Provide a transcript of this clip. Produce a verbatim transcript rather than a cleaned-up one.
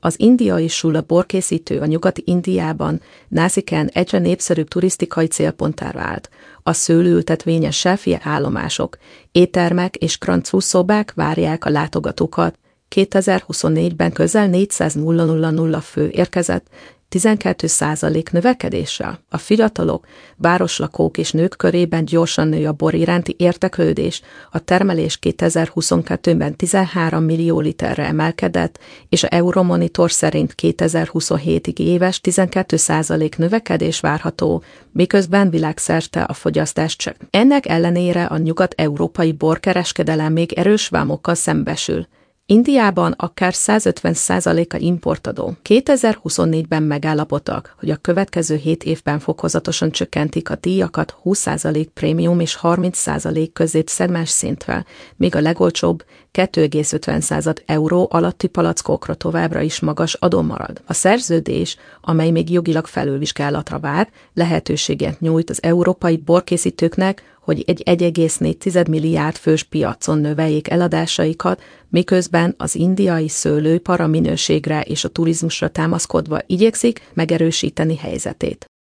Az indiai Sula borkészítő a nyugati Indiában Násiken egyre népszerűbb turisztikai célponttá vált. A szőlőültetvényes selfie állomások, éttermek és krancúszszobák várják a látogatókat. kétezer-huszonnégyben közel négyszáz fő érkezett, tizenkét százalék növekedéssel. A fiatalok, városlakók és nők körében gyorsan nő a bor iránti érdeklődés, a termelés kétezer-huszonkettőben tizenhárom millió literre emelkedett, és a Euromonitor szerint kétezer-huszonhétig éves tizenkét százalék növekedés várható, miközben világszerte a fogyasztás csak. Ennek ellenére a nyugat-európai borkereskedelem még erős vámokkal szembesül. Indiában akár százötven százaléka importadó. kétezer-huszonnégyben megállapodtak, hogy a következő hét évben fokozatosan csökkentik a díjakat húsz százalék prémium és harminc százalék középszegmens szintre, míg a legolcsóbb két egész ötven euró alatti palackokra továbbra is magas adó marad. A szerződés, amely még jogilag felülvizsgálatra vár, lehetőséget nyújt az európai borkészítőknek, hogy egy egy egész négy milliárd fős piacon növeljék eladásaikat, miközben az indiai szőlőipar a minőségre és a turizmusra támaszkodva igyekszik megerősíteni helyzetét.